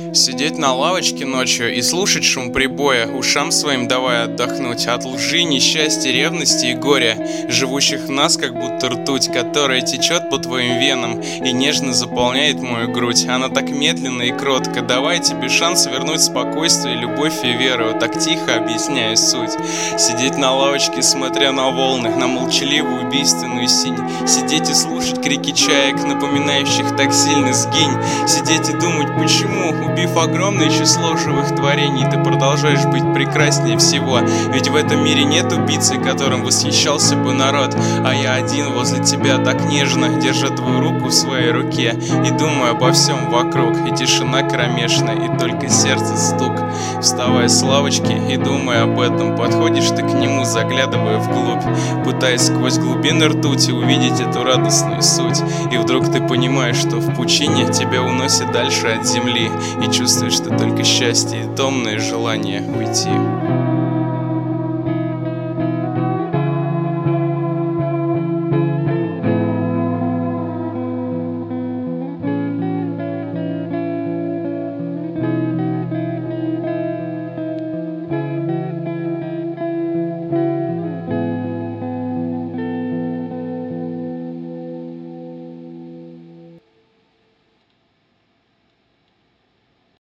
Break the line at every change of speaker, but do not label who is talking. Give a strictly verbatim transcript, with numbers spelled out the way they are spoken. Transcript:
Сидеть на лавочке ночью и слушать шум прибоя, ушам своим давая отдохнуть от лжи, несчастья, ревности и горя, живущих в нас как будто ртуть, которая течет по твоим венам и нежно заполняет мою грудь. Она так медленно и кротко, давай тебе шанс вернуть спокойствие, любовь и веру, так тихо объясняя суть. Сидеть на лавочке, смотря на волны, на молчаливую убийственную синь, сидеть и слушать крики чаек, напоминающих так сильно сгинь, сидеть и думать, почему, убив огромное число живых творений, ты продолжаешь быть прекраснее всего. Ведь в этом мире нет убийцы, которым восхищался бы народ, а я один возле тебя так нежно, держа твою руку в своей руке, и думаю обо всем вокруг, и тишина кромешная, и только сердце стук. Вставая с лавочки и думая об этом, подходишь ты к нему, заглядывая вглубь, пытаясь сквозь глубины ртути увидеть эту радостную суть. И вдруг ты понимаешь, что в пучине тебя уносит дальше от земли, и чувствуешь ты только счастье и томное желание уйти.